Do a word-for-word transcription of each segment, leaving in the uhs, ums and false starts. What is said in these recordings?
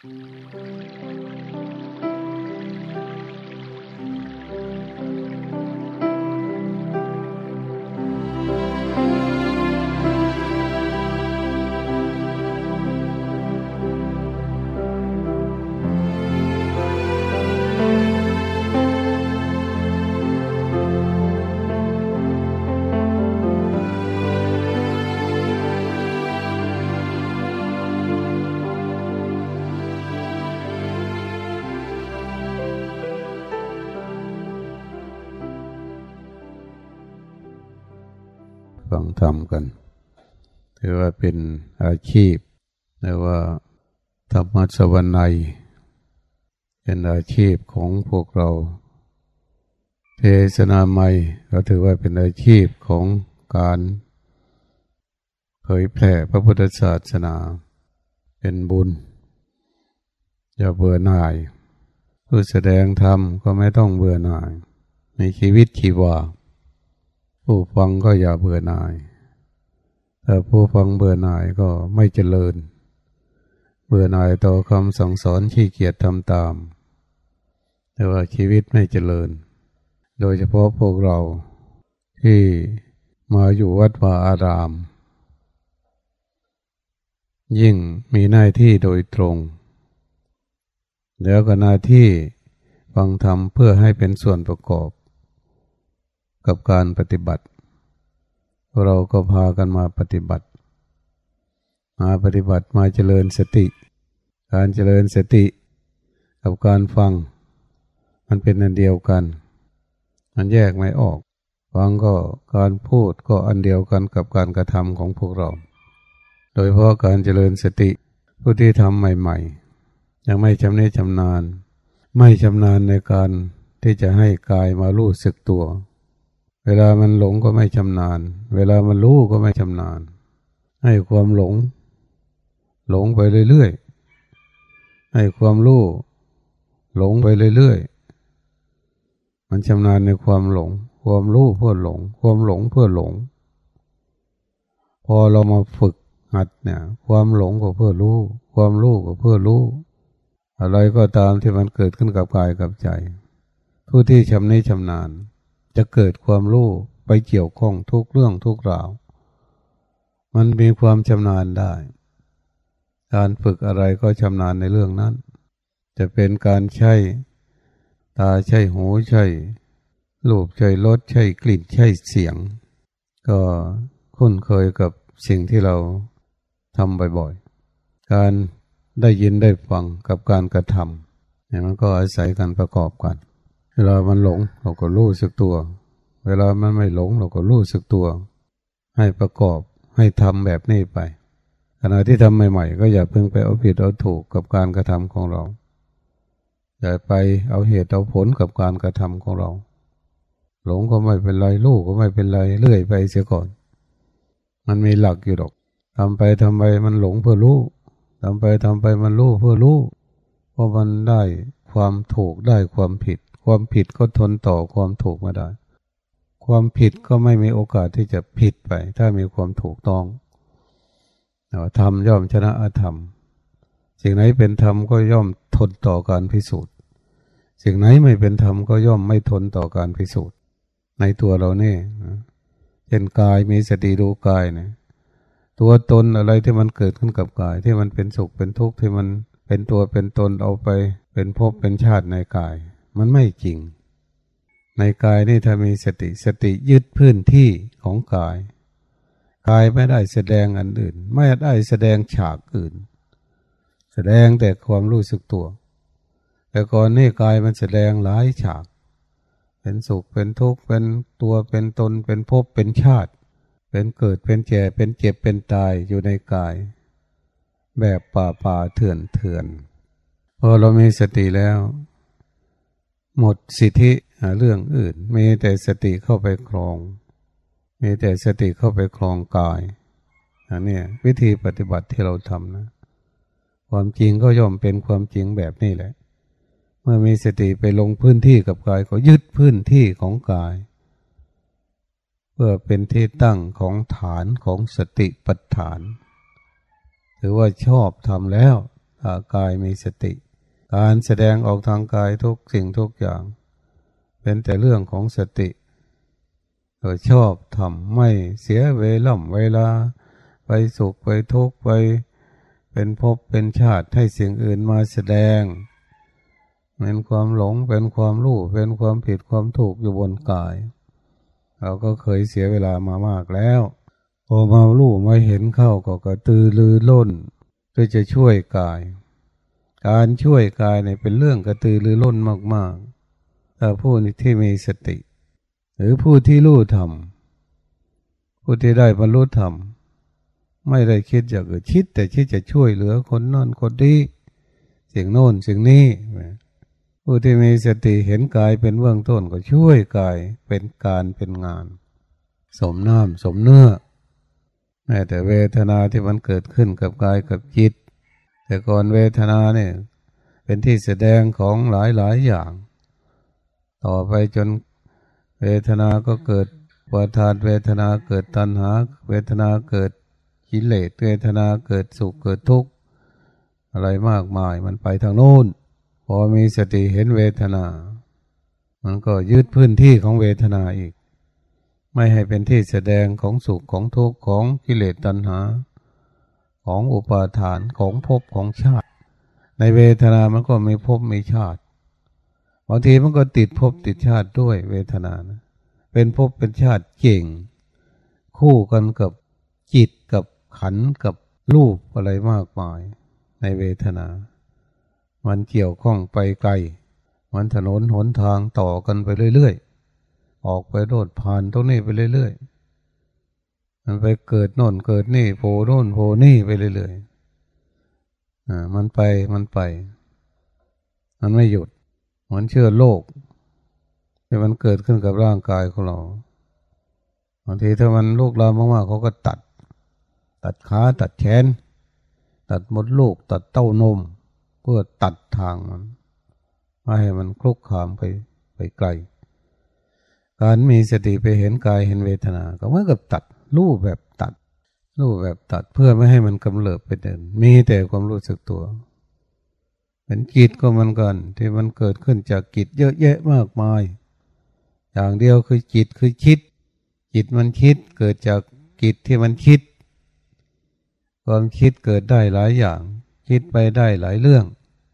ฟังธรรมกันถือว่าเป็นอาชีพเรียกว่าธรรมสวรรค์เป็นอาชีพของพวกเราเทศนาใหม่ก็ถือว่าเป็นอาชีพของการเผยแผ่พระพุทธศาสนาเป็นบุญอย่าเบื่อหน่ายผู้แสดงธรรมก็ไม่ต้องเบื่อหน่ายในชีวิตชีวาผู้ฟังก็อย่าเบื่อหน่ายถ้าผู้ฟังเบื่อหน่ายก็ไม่เจริญเบื่อหน่ายต่อคำสั่งสอนขี้เกียจทำตามแต่ว่าชีวิตไม่เจริญโดยเฉพาะพวกเราที่มาอยู่วัดวาอารามยิ่งมีหน้าที่โดยตรงแล้วก็หน้าที่ฟังธรรมเพื่อให้เป็นส่วนประกอบกับการปฏิบัติเราก็พากันมาปฏิบัติมาปฏิบัติมาเจริญสติการเจริญสติกับการฟังมันเป็นอันเดียวกันมันแยกไม่ออกฟังก็การพูดก็อันเดียวกันกับการกระทำของพวกเราโดยเพราะการเจริญสติผู้ที่ทำใหม่ๆยังไม่ชำนิชำนาญไม่ชำนาญในการที่จะให้กายมารู้สึกตัวเวลามันหลงก็ไม่ชำนาญเวลามันรู้ก็ไม่ชำนาญให้ความหลงหลงไปเรื่อยๆให้ความรู้หลงไปเรื่อยๆมันชำนาญในความหลงความรู้เพื่อหลงความหลงเพื่อหลงพอเรามาฝึกหัดเนี่ยความหลงก็เพื่อรู้ความรู้ก็เพื่อรู้อะไรก็ตามที่มันเกิดขึ้นกับกายกับใจผู้ที่ชำนิชำนาญจะเกิดความรู้ไปเกี่ยวข้องทุกเรื่องทุกราวมันมีความชำนาญได้การฝึกอะไรก็ชำนาญในเรื่องนั้นจะเป็นการใช้ตาใช้หูใช้รูปใช้รสใช้กลิ่นใช้เสียงก็คุ้นเคยกับสิ่งที่เราทำบ่อยๆการได้ยินได้ฟังกับการกระทำเนี่ยมันก็อาศัยกันประกอบกันเวลามันหลงเราก็รู้สึกตัวเวลามันไม่หลงเราก็รู้สึกตัวให้ประกอบให้ทำแบบนี้ไปขณะที่ทำใหม่ๆก็อย่าเพิ่งไปเอาผิดเอาถูกกับการกระทำของเราอย่าไปเอาเหตุเอาผลกับการกระทำของเราหลงก็ไม่เป็นไรรู้ก็ไม่เป็นไรเลื่อยไปเสียก่อนมันมีหลักอยู่ดอกทำไปทำไปมันหลงเพื่อรู้ทำไปทำไปมันรู้เพื่อรู้เพราะมันได้ความถูกได้ความผิดความผิดก็ทนต่อความถูกมาได้ความผิดก็ไม่มีโอกาสที่จะผิดไปถ้ามีความถูกต้องธรรมย่อมชนะอธรรมสิ่งไหนเป็นธรรมก็ย่อมทนต่อการพิสูจน์สิ่งไหนไม่เป็นธรรมก็ย่อมไม่ทนต่อการพิสูจน์ในตัวเราเนี่ยเช่นกายมีสติดูกายเนี่ยตัวตนอะไรที่มันเกิดขึ้นกับกายที่มันเป็นสุขเป็นทุกข์ที่มันเป็นตัวเป็นตนเอาไปเป็นภพเป็นชาติในกายมันไม่จริงในกายนี่ถ้ามีสติสติยึดพื้นที่ของกายกายไม่ได้แสดงอันอื่นไม่ได้แสดงฉากอื่นแสดงแต่ความรู้สึกตัวแต่ก่อนนี่กายมันแสดงหลายฉากเป็นสุขเป็นทุกข์เป็นตัวเป็นตนเป็นภพเป็นชาติเป็นเกิดเป็นแก่เป็นเจ็บเป็นตายอยู่ในกายแบบป่าป่าเถื่อนเถื่อนพอเรามีสติแล้วหมดสิทธิเรื่องอื่นมีแต่สติเข้าไปครองมีแต่สติเข้าไปครองกายอันนี้วิธีปฏิบัติที่เราทำนะความจริงก็ย่อมเป็นความจริงแบบนี้แหละเมื่อมีสติไปลงพื้นที่กับกายก็ยึดพื้นที่ของกายเพื่อเป็นที่ตั้งของฐานของสติปัฏฐานถือว่าชอบทำแล้วถ้ากายมีสติการแสดงออกทางกายทุกสิ่งทุกอย่างเป็นแต่เรื่องของสติโดยชอบทำไม่เสียเวล่ำเวลาไปสุขไปทุกข์ไปเป็นภพเป็นชาติให้สิ่งอื่นมาแสดงเป็นความหลงเป็นความรู้เป็นความผิดความถูกอยู่บนกายเราก็เคยเสียเวลามามากแล้วพอมารู้มาเห็นเข้าก็กระตือรือร้นเพื่อจะช่วยกายการช่วยกายเนี่ยเป็นเรื่องกระตือรือร้นมากๆถ้าผู้ที่มีสติหรือผู้ที่รู้ธรรมผู้ที่ได้บรรลุธรรมไม่ได้คิดอยากอื่นคิดแต่คิดจะช่วยเหลือคนนั่นคนนี้สิ่งโน้นสิ่งนี้ผู้ที่มีสติเห็นกายเป็นเบื้องต้นก็ช่วยกายเป็นการเป็นงานสมน้ำสมเนื้อแม้แต่เวทนาที่มันเกิดขึ้นกับกายกับจิตแต่ก่อนเวทนาเนี่ยเป็นที่แสดงของหลายหลายอย่างต่อไปจนเวทนาก็เกิดอุปาทานเวทนาเกิดตัณหาเวทนาเกิดกิเลสเวทนาเกิดสุขเกิดทุกข์อะไรมากมายมันไปทางโน้นพอมีสติเห็นเวทนามันก็ยึดพื้นที่ของเวทนาอีกไม่ให้เป็นที่แสดงของสุขของทุกข์ของกิเลสตัณหาของอุปาทานของภพของชาติในเวทนามันก็มีภพมีชาติบางทีมันก็ติดภพติดชาติด้วยเวทนานะเป็นภพเป็นชาติเก่งคู่กันกับจิตกับขันธ์กับรูปอะไรมากมายในเวทนามันเกี่ยวข้องไปไกลมันถนนหนทางต่อกันไปเรื่อยๆออกไปโดดผ่านตรงนี้ไปเรื่อยๆมันไปเกิดโน่นเกิดนี่โผล่โน่นโผล่นี่ไปเรื่อยๆอ่ามันไปมันไปมันไม่หยุดเหมือนเชื้อโรคที่มันเกิดขึ้นกับร่างกายของเราบางทีถ้ามันลุกลามมากๆเขาก็ตัดตัดขาตัดแขนตัดมดลูกตัดเต้านมเพื่อตัดทางมันไม่ให้มันคลุกคามไปไปไกลการมีสติไปเห็นกายเห็นเวทนาก็เหมือนกับตัดรูปแบบตัดรูปแบบตัดเพื่อไม่ให้มันกำเริบไปเดินมีแต่ความรู้สึกตัวเป็นจิตก็เหมือนกันที่มันเกิดขึ้นจากจิตเยอะแยะมากมายอย่างเดียวคือจิตคือคิดจิตมันคิดเกิดจากจิตที่มันคิดความคิดเกิดได้หลายอย่างคิดไปได้หลายเรื่อง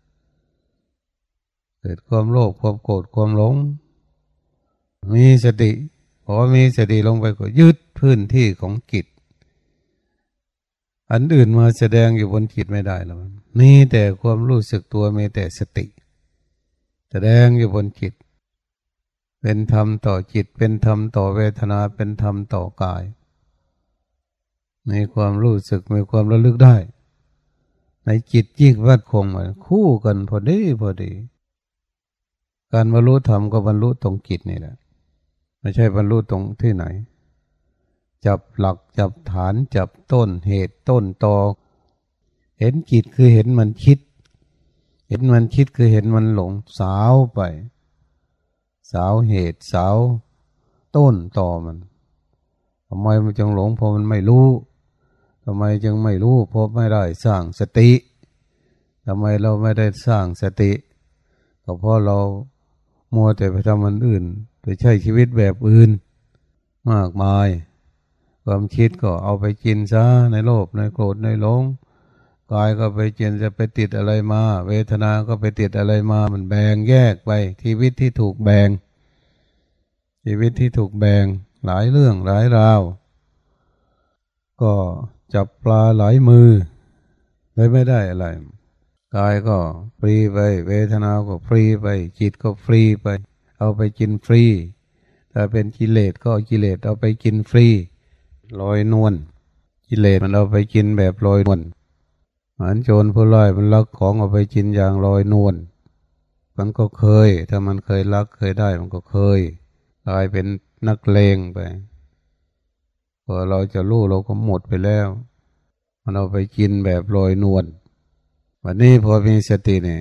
เกิดความโลภความโกรธความหลงมีสติพอมีสติลงไปก็ยึดพื้นที่ของจิตอันอื่นมาแสดงอยู่บนจิตไม่ได้แล้วมีแต่ความรู้สึกตัวมีแต่สติแสดงอยู่บนจิตเป็นธรรมต่อจิตเป็นธรรมต่อเวทนาเป็นธรรมต่อกายมีความรู้สึกมีความระลึกได้ในจิตยิ่งวัดคงมาคู่กันพอดีพอดีการบรรลุธรรมก็บรรลุตรงจิตนี่แหละไม่ใช่บรรลุตรงที่ไหนจับหลักจับฐานจับต้นเหตุต้นตอเห็นจิตคือเห็นมันคิดเห็นมันคิดคือเห็นมันหลงสาวไปสาวเหตุสาวต้นตอมันทำไมมันจึงหลงเพราะมันไม่รู้ทำไมจึงไม่รู้เพราะไม่ได้สร้างสติทำไมเราไม่ได้สร้างสติก็เพราะเรามัวแต่ไปทำมันอื่นไปใช้ชีวิตแบบอื่นมากมายความคิดก็เอาไปกินซะในโลภในโกรธในหลงกายก็ไปเจนจะไปติดอะไรมาเวทนาก็ไปติดอะไรมามันแบ่งแยกไปชีวิตที่ถูกแบ่งชีวิตที่ถูกแบ่งหลายเรื่องหลายราวก็จับปลาหลายมือเลยไม่ได้อะไรกายก็ฟรีไปเวทนาก็ฟรีไปจิตก็ฟรีไปเอาไปกินฟรีถ้าเป็นกิเลสก็กิเลสเอาไปกินฟรีลอยนวลกิเลสมันเอาไปกินแบบลอยนวลเหมือนโจรผู้ร้ายมันลักของเอาไปกินอย่างลอยนวลมันก็เคยถ้ามันเคยลักเคยได้มันก็เคยกลายเป็นนักเลงไปพอเราจะรู้เราก็หมดไปแล้วมันเอาไปกินแบบลอยนวลวันนี้พอมีสติเนี่ย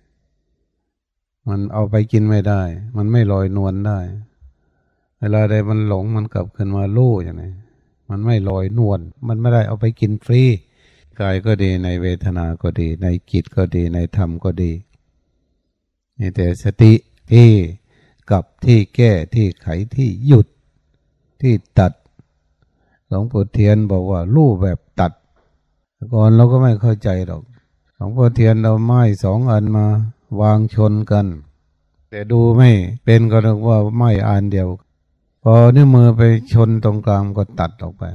มันเอาไปกินไม่ได้มันไม่ลอยนวลได้เวลาใดมันหลงมันกลับขึ้นมาลู่อย่างนี้มันไม่ลอยนวลมันไม่ได้เอาไปกินฟรีกายก็ดีในเวทนาก็ดีในจิตก็ดีในธรรมก็ดีมีแต่สติที่กับที่แก้ที่ไขที่หยุดที่ตัดหลวงปู่เทียนบอกว่ารู้แบบตัดก่อนเราก็ไม่เข้าใจหรอกหลวงปู่เทียนเราไม้สองอันมาวางชนกันแต่ดูไม่เป็นก็นึกว่าไม้อันเดียวพอนิ้วมือไปชนตรงกลางก็ตัดออกไป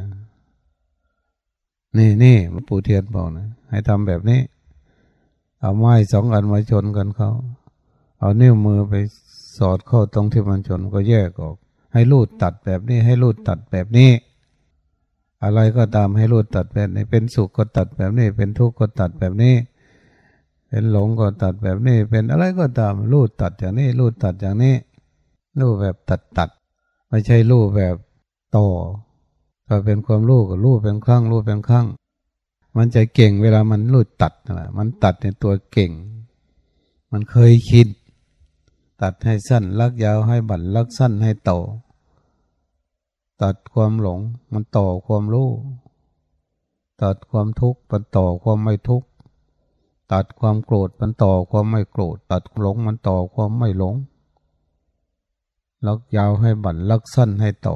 นี่นี่หลวงปู่เทียนบอกนะให้ทำแบบนี้เอาไม้สองอันมาชนกันเขาเอานิ้วมือไปสอดเข้าตรงที่มันชนก็แยกออกให้รูดตัดแบบนี้ให้รูดตัดแบบนี้อะไรก็ตามให้รูดตัดแบบนี้เป็นสุขก็ตัดแบบนี้เป็นทุกข์ก็ตัดแบบนี้เป็นหลงก็ตัดแบบนี้เป็นอะไรก็ตามรูดตัดอย่างนี้รูดตัดอย่างนี้รูดแบบตัดตัดไม่ใช่รูดแบบต่อถ้าเป็นความรู้ก็รู้เป็นครั้งรู้เป็นครั้งมันจะเก่งเวลามันรูดตัดนะมันตัดในตัวเก่งมันเคยคิดตัดให้สั้นลักยาวให้บั่นลักสั้นให้โตตัดความหลงมันต่อความรู้ตัดความทุกข์มันต่อความไม่ทุกข์ตัดความโกรธมันต่อความไม่โกรธตัดหลงมันต่อความไม่หลงลักยาวให้บั่นลักสั้นให้โต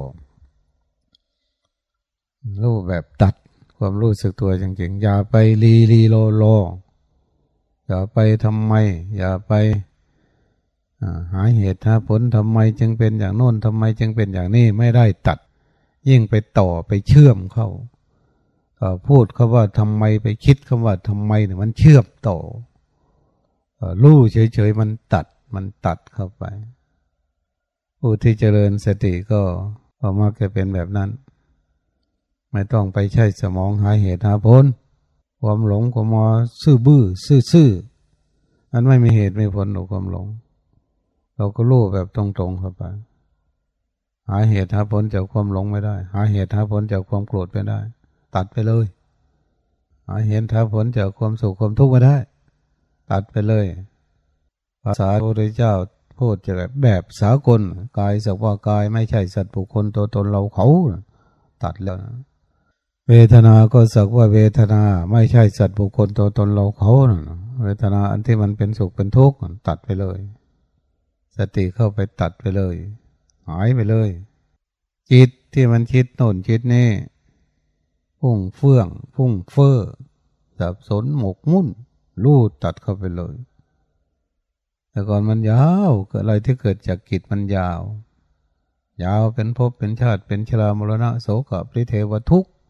รู้แบบตัดความรู้สึกตัวจริงๆอย่าไปลีลีโลโลอย่าไปทำไมอย่าไปหาเหตุหาผลทำไมจึงเป็นอย่างโน้นทำไมจึงเป็นอย่างนี้ไม่ได้ตัดยิ่งไปต่อไปเชื่อมเข้าพูดคำว่าทำไมไปคิดคำว่าทำไมเนี่ยมันเชื่อมต่อรู้เฉยๆมันตัดมันตัดเข้าไปผู้ที่เจริญสติก็ก็มักจะเป็นแบบนั้นไม่ต้องไปใช้สมองหาเหตุหาผลความหลงก็มาซื่อบื้อซื่อๆอันไม่มีเหตุไม่ผลของความหลงเราก็รู้แบบตรงๆเข้าไปหาเหตุหาผลจากความหลงไม่ได้หาเหตุหาผลจากความโกรธไม่ได้ตัดไปเลยหาเหตุหาผลจากความสุขความทุกข์ไม่ได้ตัดไปเลยภาษาพระพุทธเจ้าพูดจะแบบแบบสากลกายสักว่ากายไม่ใช่สัตว์บุคคลตัวตนเราเขาตัดแล้วนะเวทนาก็สักว่าเวทนาไม่ใช่สัตว์บุคคลตัวตนเราเขานะเวทนาอันที่มันเป็นสุขเป็นทุกข์ตัดไปเลยสติเข้าไปตัดไปเลยหายไปเลยจิตที่มันคิดโน่นคิดนี่พุ่งเฟื่องพุ่งเฟ้อสับสนหมกมุ่นลู่ตัดเข้าไปเลยแต่ก่อนมันยาวเกิดอะไรที่เกิดจากจิตมันยาวยาวเป็นภพเป็นชาติเป็นชรามรณะโสกปริเทวทุกข์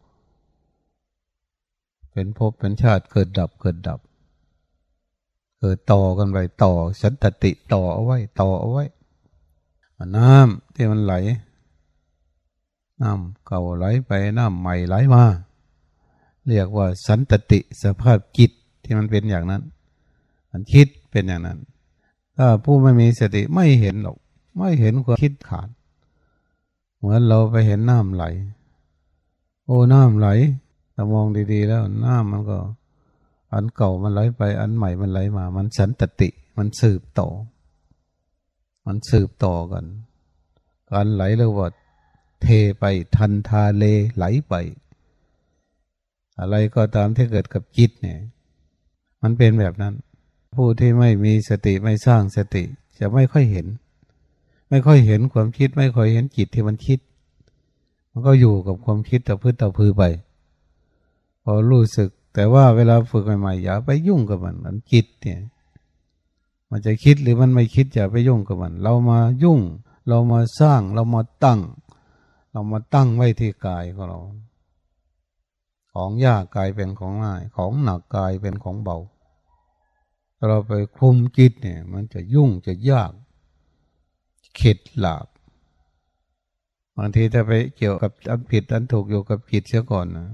เป็นภพเป็นชาติเกิดดับเกิดดับเกิดต่อกันไปต่อสันตติต่อเอาไว้ต่อเอาไว้น้ำที่มันไหลน้ำเก่าไหลไปน้ำใหม่ไหลมาเรียกว่าสันตติสภาพจิตที่มันเป็นอย่างนั้นมันคิดเป็นอย่างนั้นถ้าผู้ไม่มีสติไม่เห็นหรอกไม่เห็นความคิดขาดเหมือนเราไปเห็นน้ำไหลโอ้น้ำไหลแต่มองดีๆแล้วน้ำมันก็อันเก่ามันไหลไปอันใหม่มันไหลมามันสันตติมันสืบต่อมันสืบต่อกันการไหลเรียกว่าเทไปทันทาเลไหลไปอะไรก็ตามที่เกิดกับจิตเนี่ยมันเป็นแบบนั้นผู้ที่ไม่มีสติไม่สร้างสติจะไม่ค่อยเห็นไม่ค่อยเห็นความคิดไม่ค่อยเห็นจิตที่มันคิดมันก็อยู่กับความคิดแต่พื้นแต่พือไปพอรู้สึกแต่ว่าเวลาฝึกใหม่ๆอย่าไปยุ่งกับมันมันจิตเนี่ยมันจะคิดหรือมันไม่คิดอย่าไปยุ่งกับมันเรามายุ่งเรามาสร้างเรามาตั้งเรามาตั้งไว้ที่กายของเราของยากกายเป็นของง่ายของหนักกายเป็นของเบาเราไปคุมจิตเนี่ยมันจะยุ่งจะยากเข็ดหลาบบางทีถ้าไปเกี่ยวกับอันผิดอันถูกอยู่กับจิตเสียก่อนนะ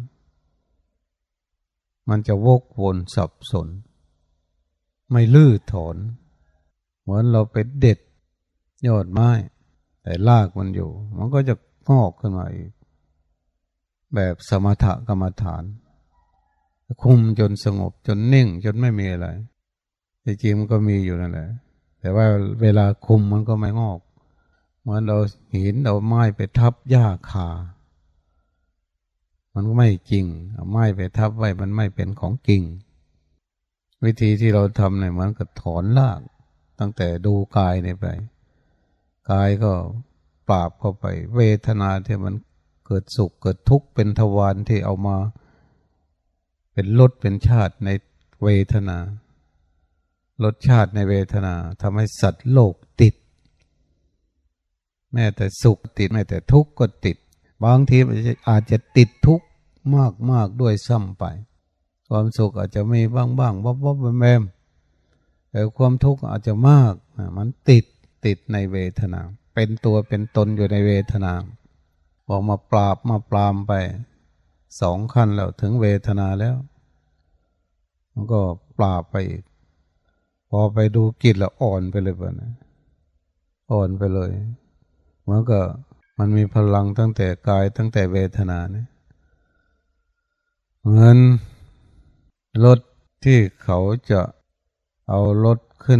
มันจะวกวนสับสนไม่ลื้อถอนเหมือนเราไปเด็ดยอดไม้แต่รากมันอยู่มันก็จะงอกขึ้นมาอีกแบบสมถกรรมฐานคุมจนสงบจนนิ่งจนไม่มีอะไรจริงๆมันก็มีอยู่นั่นแหละแต่ว่าเวลาคุมมันก็ไม่งอกเหมือนเราหินเราไม้ไปทับหญ้าคามันไม่จริงเอาไม้ไปทับไว้มันไม่เป็นของจริงวิธีที่เราทำเนี่ยเหมือนกับถอนรากตั้งแต่ดูกายเนี่ยไปกายก็ปราบเข้าไปเวทนาที่มันเกิดสุขเกิดทุกข์เป็นทวารที่เอามาเป็นรสเป็นชาติในเวทนารสชาติในเวทนาทำให้สัตว์โลกติดแม้แต่สุขติดแม้แต่ทุกข์ก็ติดบางทีอาจจะติดทุกข์มากมากด้วยซ้ำไปความสุขอาจจะมีบ้างบ้างวับวับแวมแต่ความทุกข์อาจจะมากมันติดติดในเวทนาเป็นตัวเป็นตนอยู่ในเวทนาบอกมาปราบมาปรามไปสองขั้นแล้วถึงเวทนาแล้วมันก็ปราบไปอีกพอไปดูกิจแล้วอ่อนไปเลยป่ะนะอ่อนไปเลยเหมือนกับมันมีพลังตั้งแต่กายตั้งแต่เวทนาเนี่ยเหมือนรถที่เขาจะเอารถขึ้น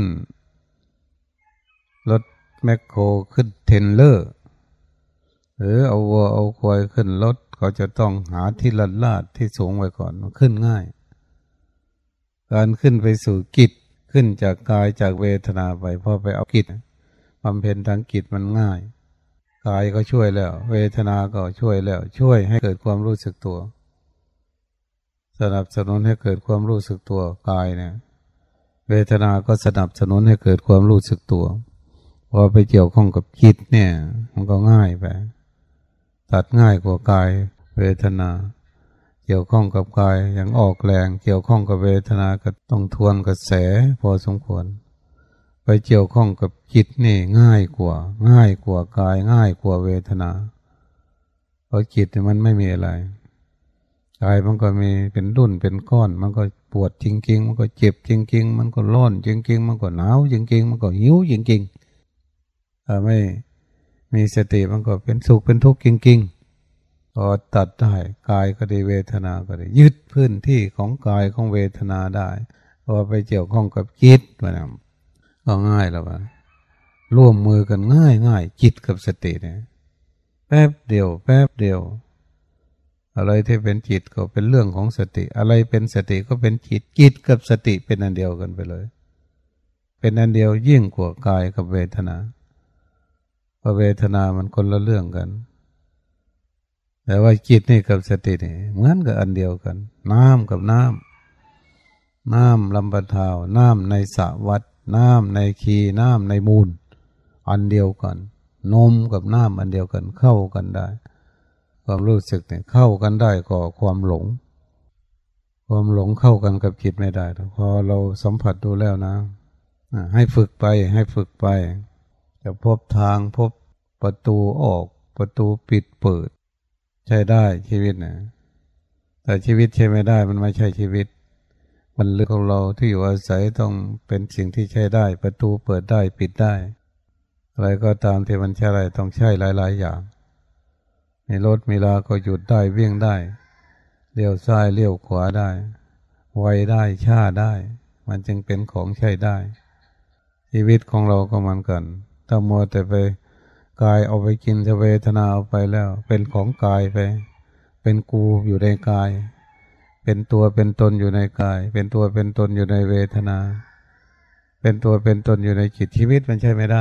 รถแมคโครขึ้นเทรลเลอร์หรือเอาวัวเอาควายขึ้นรถเขาจะต้องหาที่ลัดลาดที่สูงไว้ก่อนมันขึ้นง่ายการขึ้นไปสู่กิจขึ้นจากกายจากเวทนาไปพอไปเอากิจบำเพ็ญทางกิจมันง่ายกายก็ช่วยแล้วเวทนาก็ช่วยแล้วช่วยให้เกิดความรู้สึกตัวสนับสนุนให้เกิดความรู้สึกตัวกายเนี่ยเวทนาก็สนับสนุนให้เกิดความรู้สึกตัวพอไปเกี่ยวข้องกับจิตเนี่ยมันก็ง่ายไปตัดง่ายกว่ากายเวทนาเกี่ยวข้องกับกายอย่างออกแรงเกี่ยวข้องกับเวทนาก็ต้องทวนกระแสพอสมควรไปเกี่ยวข้องกับจิตนี่ง่ายกว่าง่ายกว่ากายง่ายกว่าเวทนาเพราะจิตมันไม่มีอะไรกายมันก็มีเป็นรุ่นเป็นก้อนมันก็ปวดจริงๆมันก็เจ็บจริงๆมันก็ร้อนจริงๆมันก็หนาวจริงๆมันก็หิวจริงๆถ้าไม่มีสติมันก็เป็นสุขเป็นทุกข์จริงๆพอตัดได้กายก็ดีเวทนาก็ดียึดพื้นที่ของกายของเวทนาได้พอไปเกี่ยวข้องกับจิตมันก็ง่ายแล้วว่าร่วมมือกันง่ายง่ายจิตกับสติเนี่ยแป๊บเดียวแป๊บเดียวอะไรที่เป็นจิตก็เป็นเรื่องของสติอะไรเป็นสติก็เป็นจิตจิตกับสติเป็นอันเดียวกันไปเลยเป็นอันเดียวยิ่งกว่ากายกับเวทนาเพราะเวทนามันคนละเรื่องกันแต่ว่าจิตนี่กับสตินี่เหมือนกับอันเดียวกันน้ำกับน้ำน้ำลำบะทาวน้ำในสระวัดน้ำในขีน้ำในมูลอันเดียวกันนมกับน้ำอันเดียวกันเข้ากันได้ความรู้สึกเนี่ยเข้ากันได้ก็ความหลงความหลงเข้ากันกับจิตไม่ได้พอเราสัมผัสดูแล้วนะให้ฝึกไปให้ฝึกไปจะพบทางพบประตูออกประตูปิดเปิดใช้ได้ชีวิตนะแต่ชีวิตใช้ไม่ได้มันไม่ใช่ชีวิตมันเรื่องของเราที่อยู่อาศัยต้องเป็นสิ่งที่ใช้ได้ประตูเปิดได้ปิดได้อะไรก็ตามที่มันใช้ได้ต้องใช้หลายๆอย่างมีรถมีลาก็หยุดได้วิ่งได้เลี้ยวซ้ายเลี้ยวขวาได้ไวได้ช้าได้มันจึงเป็นของใช้ได้ชีวิตของเราก็เหมือนกันถ้ามัวแต่ไปกายเอาไปกินจะเวทนาเอาไปแล้วเป็นของกายไปเป็นกูอยู่ในกายเป็นตัวเป็นตนอยู่ในกายเป็นตัวเป็นตนอยู่ในเวทนาเป็นตัวเป็นตนอยู่ในจิตชีวิตมันใช่ไม่ได้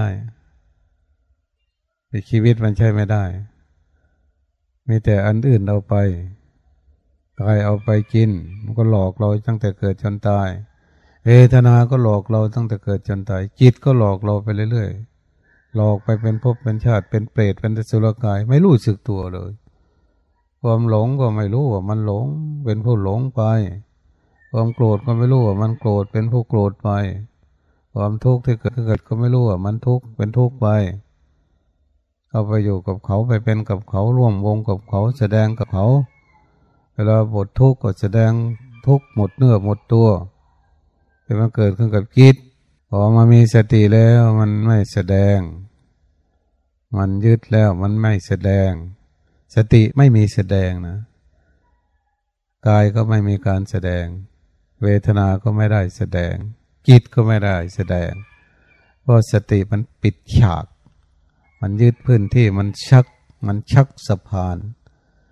ชีวิตมันใช่ไม่ได้มีแต่อันอื่นเอาไปกายเอาไปกินมันก็หลอกเราตั้งแต่เกิดจนตายเวทนาก็หลอกเราตั้งแต่เกิดจนตายจิตก็หลอกเราไปเรื่อยๆหลอกไปเป็นภพเป็นชาติเป็นเปรตเป็นอสุรกายไม่รู้สึกตัวเลยความหลงก็ไม่รู้ว่ามันหลงเป็นผู้หลงไปความโกรธก็ไม่รู้ว่ามันโกรธเป็นผู้โกรธไปความทุกข์ที่เกิดเกิดก็ไม่รู้ว่ามันทุกข์เป็นทุกข์ไปเอาไปอยู่กับเขาไปเป็นกับเขาร่วมวงกับเขาแสดงกับเขาเวลาบททุกข์ก็แสดงทุกข์หมดเนื้อหมดตัวแต่มันเกิดขึ้นกับจิตพอมามีสติแล้วมันไม่แสดงมันยึดแล้วมันไม่แสดงสติไม่มีแสดงนะกายก็ไม่มีการแสดงเวทนาก็ไม่ได้แสดงจิตก็ไม่ได้แสดงเพราะสติมันปิดฉากมันยึดพื้นที่มันชักมันชักสะพาน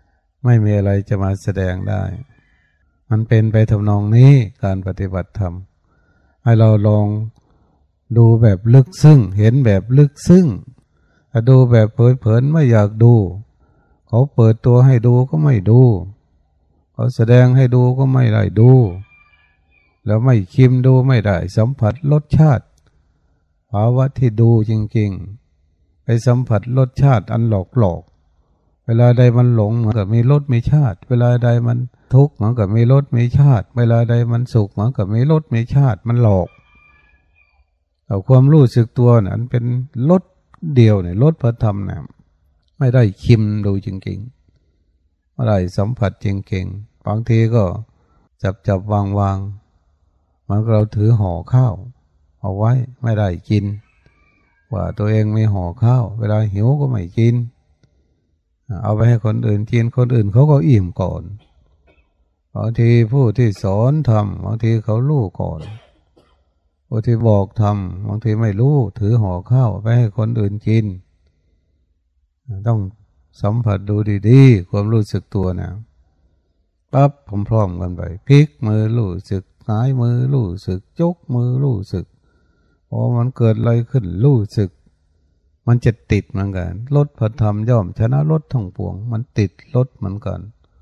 ไม่มีอะไรจะมาแสดงได้มันเป็นไปทำนองนี้การปฏิบัติธรรมให้เราลองดูแบบลึกซึ้งเห็นแบบลึกซึ้งถ้าดูแบบเผลอๆไม่อยากดูเขาเปิดตัวให้ดูก็ไม่ดูเขาแสดงให้ดูก็ไม่ได้ดูแล้วไม่ชิมดูไม่ได้สัมผัสรสชาติภาวะที่ดูจริงๆไปสัมผัสรสชาติอันหลอกหลอกเวลาใดมันหลงเหมือนกับมีรสมีชาติเวลาใดมันทุกข์เหมือนกับมีรสมีชาติเวลาใดมันสุขเหมือนกับมีรสมีชาติมันหลอกเอาความรู้สึกตัวนั้นเป็นรสเดียวเนี่ยรสพระธรรมเนี่ยไม่ได้ชิมดูจริงๆไม่ได้สัมผัสจริงๆบางทีก็จับจับวางวางมันเราถือห่อข้าวเอาไว้ไม่ได้กินว่าตัวเองมีห่อข้าวเวลาหิวก็ไม่กินเอาไปให้คนอื่นกินคนอื่นเขาก็อิ่มก่อนบางทีผู้ที่สอนทำบางทีเขารู้ก่อนผู้ที่บอกทำบางทีไม่รู้ถือห่อข้าวไปให้คนอื่นกินต้องสัมผัสดูดีๆความรู้สึกตัวนะปั๊บพร้อมๆกันไปพลิกมือรู้สึกหงายมือรู้สึกยกมือรู้สึกพอมันเกิดอะไรขึ้นรู้สึกมันจะติดเหมือนกันลดพระธรรมย่อมชนะลดทั้งปวงมันติดลดเหมือนกัน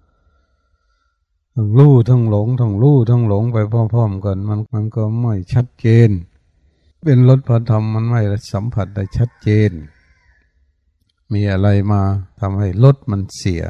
ทั้งรู้ทั้งหลงทั้งรู้ทั้งหลงไปพร้อมๆกันมันมันก็ไม่ชัดเจนเป็นลดพระธรรมมันไม่สัมผัสได้ชัดเจนมีอะไรมาทำให้ลดมันเสีย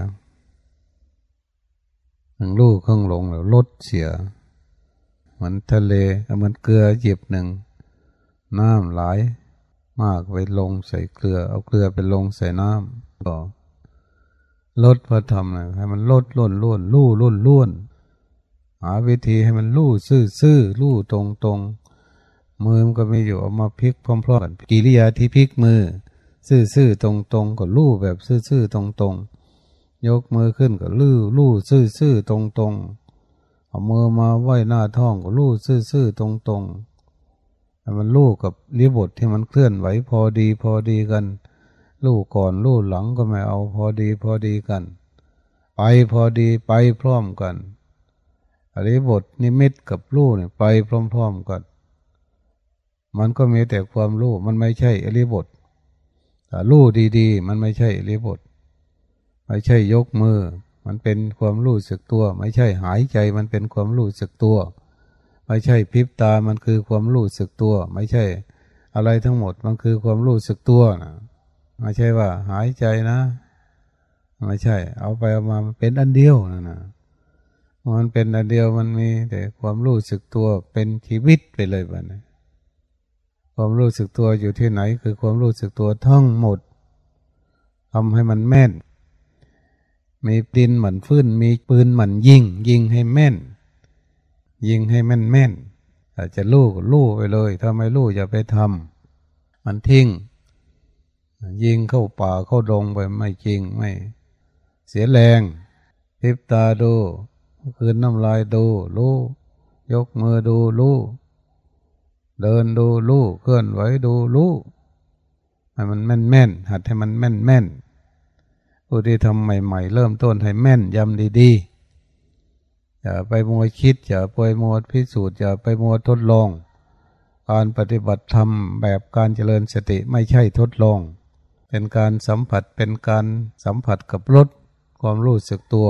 ทั้งรู้ทั้งหลงแล้วลดเสียเหมือนทะเลเหมือนเกลือหยิบหนึ่งน้ำไหลมากไปลงใส่เกลือเอาเกลือไปลงใส่น้ำก็ลดพระธรรมนะให้มันลดล้วนล้วนลู่ล้วนล้วนหาวิธีให้มันลู่ซื่อซื่อลู่ตรงตรงมือมันก็ไม่อยู่เอามาพลิกพร้อมๆกันกิริยาที่พลิกมือซื่อซื่อตรงตรงก็ลู่แบบซื่อซื่อตรงตรงยกมือขึ้นก็ลู่ลู่ซื่อซื่อตรงตรงเอามือมาไว้หน้าท้องก็ลู่ซื่อซื่อตรงตรงให้มันลู่กับริบทที่มันเคลื่อนไหวพอดีพอดีกันลู่ก่อนลู่หลังก็ไม่เอาพอดีพอดีกันไปพอดีไปพร้อมกันอริบทนิมิตกับลู่เนี่ยไปพร้อมๆกันมันก็มีแต่ความลู่มันไม่ใช่อริบทแต่ลู่ดีๆมันไม่ใช่อริบทไม่ใช่ยกมือมันเป็นความรู้สึกตัวไม่ใช่หายใจมันเป็นความรู้สึกตัวไม่ใช่พริบตามันคือความรู้สึกตัวไม่ใช่อะไรทั้งหมดมันคือความรู้สึกตัวนะไม่ใช่ว่าหายใจนะไม่ใช่เอาไปเอามามันเป็นอันเดียวนะนะมันเป็นอันเดียวมันมีแต่ความรู้สึกตัวเป็นชีวิตไปเลยแบบนี้ความรู้สึกตัวอยู่ที่ไหนคือความรู้สึกตัวทั้งหมดทำให้มันแม่นมีดินเหมือนฟื้นมีปืนเหมือนยิงยิงให้แม่นยิงให้แม่นแม่นอาจจะลู่ก็ลู่ไปเลยถ้าไม่ลู่อย่าไปทำมันทิ้งยิงเข้าป่าเข้าดงไปไม่จริงไม่เสียแรงพริบตาดูคืนน้ำลายดูลู่ยกมือดูลู่เดินดูลู่เคลื่อนไหวดูลู่ให้มันแม่นแม่นหัดให้มันแม่นแม่นผู้ที่ทำใหม่ๆเริ่มต้นให้แม่นยำดีๆอย่าไปมัวคิดอย่าไปมัวพิสูจน์อย่าไปมัวทดลองการปฏิบัติธรรมแบบการเจริญสติไม่ใช่ทดลองเป็นการสัมผัสเป็นการสัมผัสกับรสความรู้สึกตัว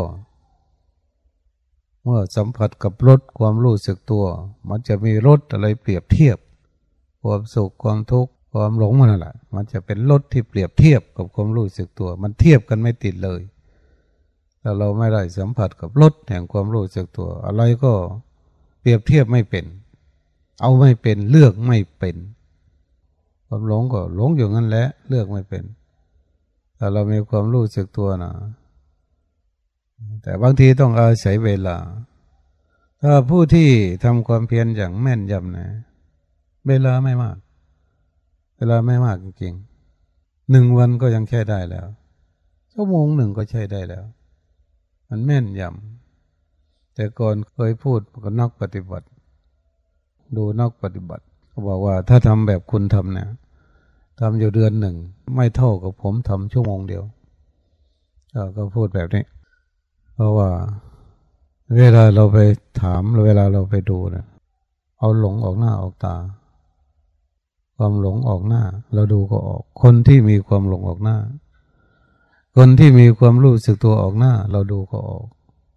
เมื่อสัมผัสกับรสความรู้สึกตัวมันจะมีรสอะไรเปรียบเทียบความสุขความทุกข์ความหลงมันนั่นแหละมันจะเป็นรสที่เปรียบเทียบกับความรู้สึกตัวมันเทียบกันไม่ติดเลยถ้าเราไม่ได้สัมผัสกับรสแห่งความรู้สึกตัวอะไรก็เปรียบเทียบไม่เป็นเอาไม่เป็นเลือกไม่เป็นความหลงก็หลงอยู่งั้นแหละเลือกไม่เป็นแต่เรามีความรู้สึกตัวนะแต่บางทีต้องอาศัยเวลาถ้าผู้ที่ทำความเพียรอย่างแม่นยำนะเวลาไม่มากเวลาไม่มากจริงๆหนึ่งวันก็ยังใช้ได้แล้วชั่วโมงหนึ่งก็ใช้ได้แล้วมันแม่นยำแต่ก่อนเคยพูดกับนักปฏิบัติดูนักปฏิบัติเขาบอกว่าถ้าทำแบบคุณทำเนี่ยทำอยู่เดือนหนึ่งไม่เท่ากับผมทำชั่วโมงเดียวก็พูดแบบนี้ราะว่าเวลาเราไปถามเวลาเราไปดูนะเอาหลงออกหน้าออกตาความหลงออกหน้าเราดูก็ออกคนที่มีความหลงออกหน้าคนที่มีความรู้สึกตัวออกหน้าเราดูก็ออก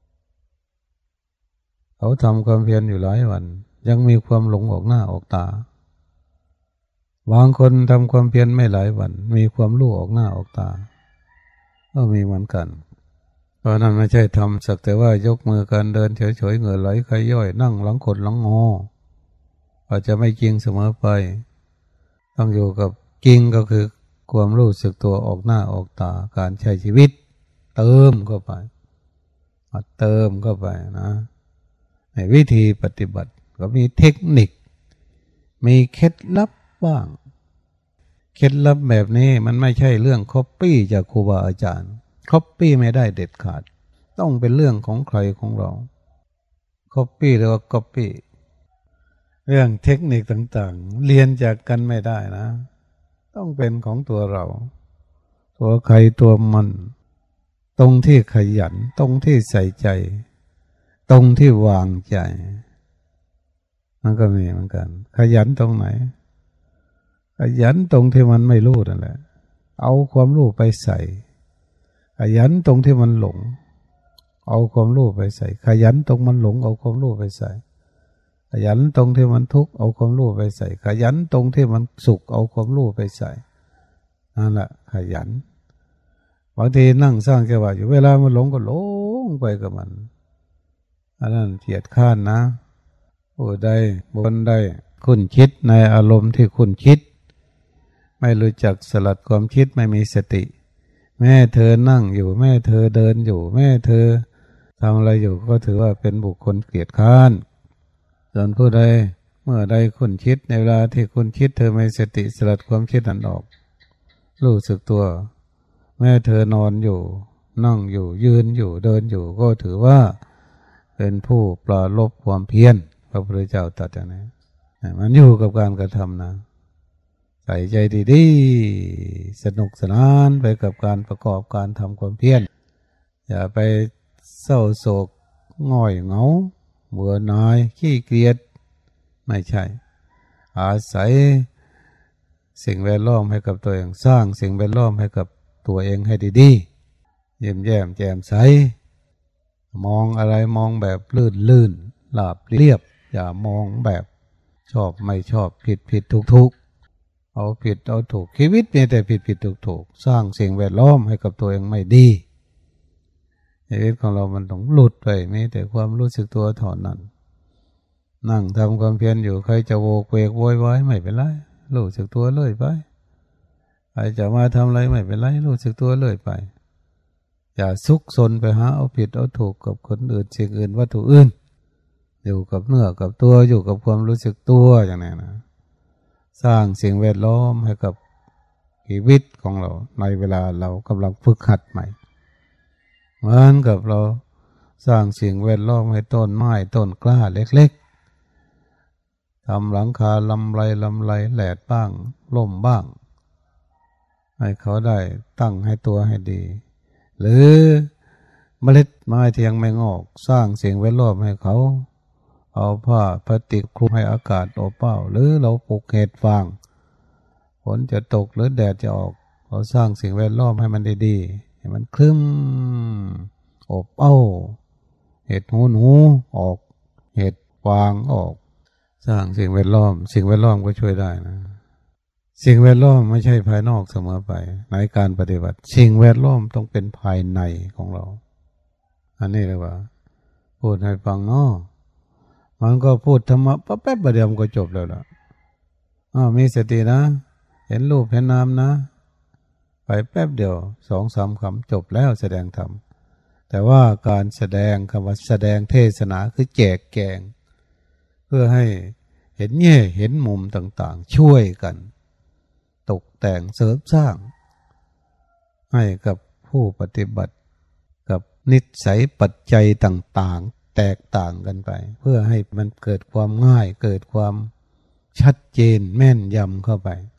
เขาทำความเพียรอยู่หลายวันยังมีความหลงออกหน้าออกตาบางคนทำความเพียรไม่หลายวันมีความรู้ออกหน้าออกตาก็มีเหมือนกันเพราะนั้นไม่ใช่ทำสักแต่ว่ายกมือการเดินเฉยๆเหงื่อไหลใครย่อยนั่งหลังขดหลังงออาจจะไม่จริงเสมอไปต้องอยู่กับจริงก็คือความรู้สึกตัวออกหน้าออกตาการใช้ชีวิตเติมเข้าไปเติมเข้าไปนะในวิธีปฏิบัติก็มีเทคนิคมีเคล็ดลับบ้างเคล็ดลับแบบนี้มันไม่ใช่เรื่องคอปปี้จากครูบาอาจารย์คอปปี้ไม่ได้เด็ดขาดต้องเป็นเรื่องของใครของเราคอปปี้หรือว่าก๊อปปี้เรื่องเทคนิคต่างๆเรียนจากกันไม่ได้นะต้องเป็นของตัวเราตัวใครตัวมันตรงที่ขยันตรงที่ใส่ใจตรงที่วางใจมันก็มีเหมือนกันขยันตรงไหนขยันตรงที่มันไม่รู้นั่นแหละเอาความรู้ไปใส่ขยันตรงที่มันหลงเอาความรู้ไปใส่ขยันตรงมันหลงเอาความรู้ไปใส่ขยันตรงที่มันทุกข์เอาความรู้ไปใส่ขยันตรงที่มันสุขเอาความรู้ไปใส่นั่นแหละขยันบางทีนั่งสร้างจังหวะอยู่เวลามันหลงก็หลงไปกับมันอันนั้นเกียจข้านนะผู้ใดบนใดคุ้นคิดในอารมณ์ที่คุ้นคิดไม่รู้จักสลัดความคิดไม่มีสติแม่เธอนั่งอยู่แม่เธอเดินอยู่แม่เธอทำอะไรอยู่ก็ถือว่าเป็นบุคคลเกียจข้านส่วนผู้ใดเมื่อใดคุ้นคิดในเวลาที่คุ้นคิดเธอไม่สติสลัดความคิดนั้นออกรู้สึกตัวแม่เธอนอนอยู่นั่งอยู่ยืนอยู่เดินอยู่ก็ถือว่าเป็นผู้ปราลบความเพียรพระพุทธเจ้าตรัสอย่างนี้มันอยู่กับการกระทำนะใส่ใจดีๆสนุกสนานไปกับการประกอบการทำความเพียรอย่าไปเศร้าโศกง่อยเหงาเบื่อหน่ายขี้เกียจไม่ใช่อาศัยสิ่งแวดล้อมให้กับตัวเองสร้างสิ่งแวดล้อมให้กับตัวเองให้ดีๆยิ้มแย้มแจ่มใสมองอะไรมองแบบลื่นลื่นหลาบเรียบอย่ามองแบบชอบไม่ชอบผิดผิดถูกถูกเอาผิดเอาถูกชีวิตมีแต่ผิดผิดถูกถูกสร้างสิ่งแวดล้อมให้กับตัวเองไม่ดีชีวิตของเรามันต้องหลุดไปมีแต่ความรู้สึกตัวเท่านั้นนั่งทำความเพียรอยู่ใครจะโวกเวกโวยวายไม่เป็นไรรู้สึกตัวเลยไปใครจะมาทำอะไรไม่เป็นไรรู้สึกตัวเลยไปอย่าซุกซนไปหาเอาผิดเอาถูกกับคนอื่นสิ่งอื่นวัตถุอื่นอยู่กับเนื้อกับตัวอยู่กับความรู้สึกตัวอย่างนี้นะสร้างสิ่งแวดล้อมให้กับชีวิตของเราในเวลาเรากำลังฝึกหัดใหม่เหมือนกับเราสร้างสิ่งแวดล้อมให้ต้นไม้ต้นกล้าเล็กๆทำหลังคาลำไรลำไรแหลดบ้างล่มบ้างให้เขาได้ตั้งให้ตัวให้ดีหรือเมล็ดไม้ที่ยังไม่งอกสร้างสิ่งแวดล้อมให้เขาเอาผ้าพลาสติกคลุมให้อากาศอบอ้าวหรือเราปลูกเห็ดฟางฝนจะตกหรือแดดจะออกเราสร้างสิ่งแวดล้อมให้มันดีๆให้มันคลึ้มอบอ้าวเห็ดหูหนูออกเห็ดฟางออกสร้างสิ่งแวดล้อมสิ่งแวดล้อมก็ช่วยได้นะสิ่งแวดล้อมไม่ใช่ภายนอกเสมอไปในการปฏิบัติสิ่งแวดล้อมต้องเป็นภายในของเราอันนี้เรียกว่าพูดให้ฟังเนาะมันก็พูดธรรมะแป๊บๆเดียวมันก็จบแล้วล่ะอ้าวมีสตินะเห็นรูปเห็นนามนะไปแป๊บเดียวสองสามคำจบแล้วแสดงธรรมแต่ว่าการแสดงคำว่าแสดงเทศนาคือแจกแจงเพื่อให้เห็นแง่เห็นมุมต่างๆช่วยกันตกแต่งเสริมสร้างให้กับผู้ปฏิบัติกับนิสัยปัจจัยต่างๆแตกต่างกันไปเพื่อให้มันเกิดความง่ายเกิดความชัดเจนแม่นยำเข้าไป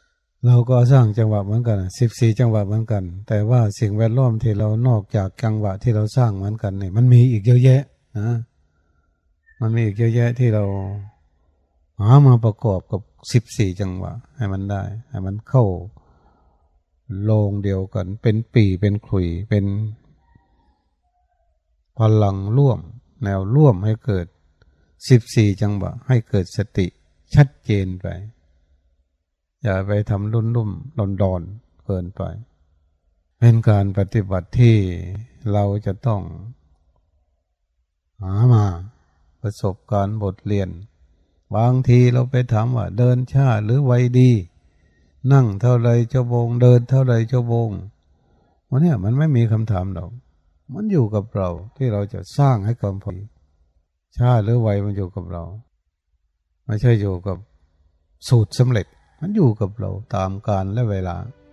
เราก็สร้างจังหวะเหมือนกันสิบสี่จังหวะเหมือนกันแต่ว่าสิ่งแวดล้อมที่เรานอกจากจังหวะที่เราสร้างเหมือนกันเนี่ยมันมีอีกเยอะแยะนะมันมีอีกเยอะแยะที่เราหามาประกอบกับสิบสี่จังหวะให้มันได้ให้มันเข้าโลงเดียวกันเป็นปีเป็นขลุ่ยเป็นพลังร่วมแนวร่วมให้เกิดสิบสี่จังหวะให้เกิดสติชัดเจนไปอย่าไปทำรุ่นรุ่มดอนดอนเกินไปเป็นการปฏิบัติที่เราจะต้องหามาประสบการณ์บทเรียนบางทีเราไปถามว่าเดินช้าหรือไวดีนั่งเท่าไรชั่วโมงเดินเท่าไรชั่วโมงวันนี้มันไม่มีคำถามหรอกมันอยู่กับเราที่เราจะสร้างให้ความพอดีช้าหรือไวมันอยู่กับเราไม่ใช่อยู่กับสูตรสำเร็จมันอยู่กับเราตามกาลและเวลา